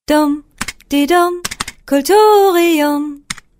Dum, di dum, Kulturium.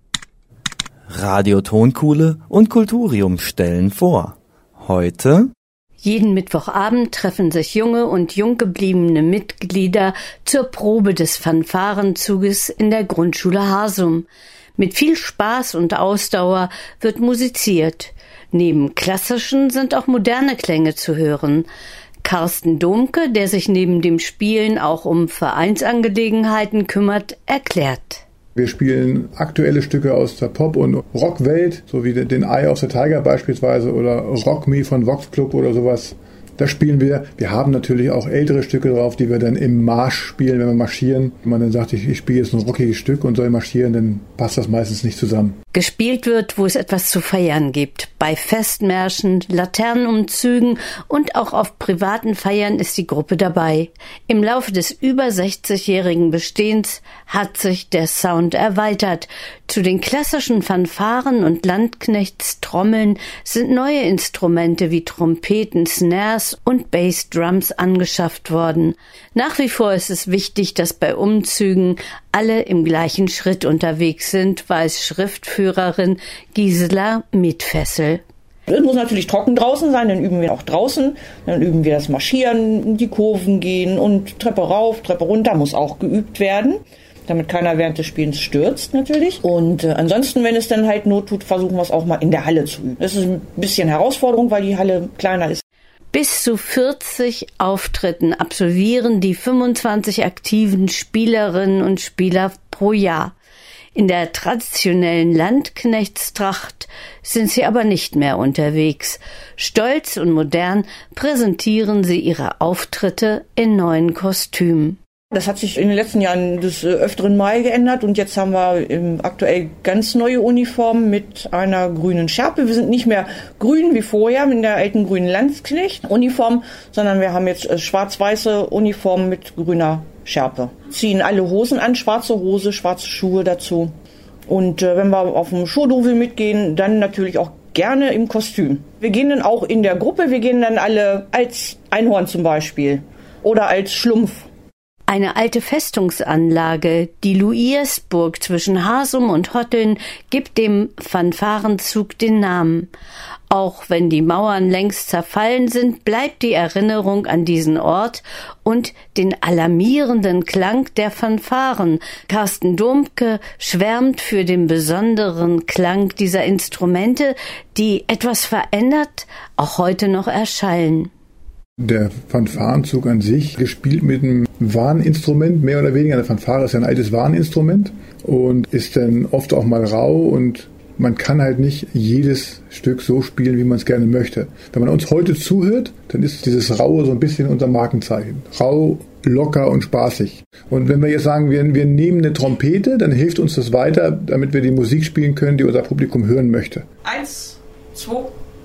Radio Tonkuhle und Kulturium stellen vor. Heute: Jeden Mittwochabend treffen sich junge und jung gebliebene Mitglieder zur Probe des Fanfarenzuges in der Grundschule Harsum. Mit viel Spaß und Ausdauer wird musiziert. Neben klassischen sind auch moderne Klänge zu hören. Carsten Domke, der sich neben dem Spielen auch um Vereinsangelegenheiten kümmert, erklärt. Wir spielen aktuelle Stücke aus der Pop- und Rockwelt, so wie den Eye of the Tiger beispielsweise oder Rock Me von Vox Club oder sowas. Das spielen wir. Wir haben natürlich auch ältere Stücke drauf, die wir dann im Marsch spielen, wenn wir marschieren. Wenn man dann sagt, ich spiele jetzt ein rockiges Stück und soll marschieren, dann passt das meistens nicht zusammen. Gespielt wird, wo es etwas zu feiern gibt. Bei Festmärschen, Laternenumzügen und auch auf privaten Feiern ist die Gruppe dabei. Im Laufe des über 60-jährigen Bestehens hat sich der Sound erweitert. Zu den klassischen Fanfaren und Landknechtstrommeln sind neue Instrumente wie Trompeten, Snares und Bassdrums angeschafft worden. Nach wie vor ist es wichtig, dass bei Umzügen alle im gleichen Schritt unterwegs sind, weiß Schriftführerin Gisela Mitfessel. Es muss natürlich trocken draußen sein, dann üben wir auch draußen. Dann üben wir das Marschieren, die Kurven gehen und Treppe rauf, Treppe runter muss auch geübt werden, damit keiner während des Spielens stürzt natürlich. Und ansonsten, wenn es dann halt Not tut, versuchen wir es auch mal in der Halle zu üben. Das ist ein bisschen Herausforderung, weil die Halle kleiner ist. Bis zu 40 Auftritten absolvieren die 25 aktiven Spielerinnen und Spieler pro Jahr. In der traditionellen Landknechtstracht sind sie aber nicht mehr unterwegs. Stolz und modern präsentieren sie ihre Auftritte in neuen Kostümen. Das hat sich in den letzten Jahren des öfteren Mal geändert und jetzt haben wir aktuell ganz neue Uniformen mit einer grünen Schärpe. Wir sind nicht mehr grün wie vorher in der alten grünen Landsknecht-Uniform, sondern wir haben jetzt schwarz-weiße Uniformen mit grüner Schärpe. Ziehen alle Hosen an, schwarze Hose, schwarze Schuhe dazu. Und wenn wir auf dem Showdovel mitgehen, dann natürlich auch gerne im Kostüm. Wir gehen dann auch in der Gruppe, wir gehen dann alle als Einhorn zum Beispiel oder als Schlumpf. Eine alte Festungsanlage, die Luiersburg zwischen Harsum und Hotteln, gibt dem Fanfarenzug den Namen. Auch wenn die Mauern längst zerfallen sind, bleibt die Erinnerung an diesen Ort und den alarmierenden Klang der Fanfaren. Carsten Domke schwärmt für den besonderen Klang dieser Instrumente, die etwas verändert auch heute noch erschallen. Der Fanfarenzug an sich, gespielt mit einem Warninstrument, mehr oder weniger. Eine Fanfare ist ja ein altes Warninstrument und ist dann oft auch mal rau und man kann halt nicht jedes Stück so spielen, wie man es gerne möchte. Wenn man uns heute zuhört, dann ist dieses Raue so ein bisschen unser Markenzeichen. Rau, locker und spaßig. Und wenn wir jetzt sagen, wir nehmen eine Trompete, dann hilft uns das weiter, damit wir die Musik spielen können, die unser Publikum hören möchte. 1, 2,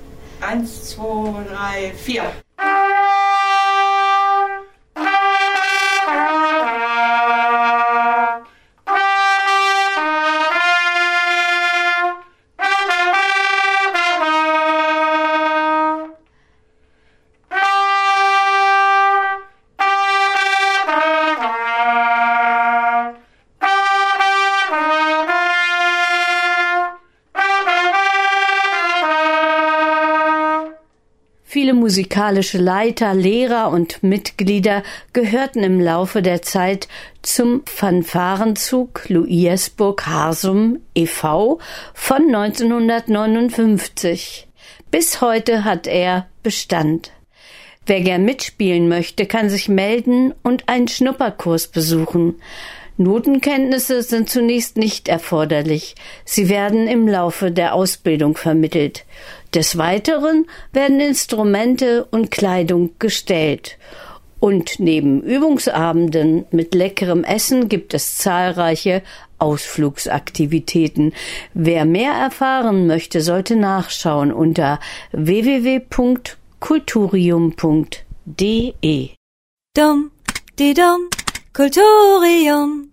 3, 4. Viele musikalische Leiter, Lehrer und Mitglieder gehörten im Laufe der Zeit zum Fanfarenzug Luiersburg Harsum e.V. von 1959. Bis heute hat er Bestand. Wer gern mitspielen möchte, kann sich melden und einen Schnupperkurs besuchen. Notenkenntnisse sind zunächst nicht erforderlich. Sie werden im Laufe der Ausbildung vermittelt. Des Weiteren werden Instrumente und Kleidung gestellt. Und neben Übungsabenden mit leckerem Essen gibt es zahlreiche Ausflugsaktivitäten. Wer mehr erfahren möchte, sollte nachschauen unter www.kulturium.de. Dum, di dum, Kulturium.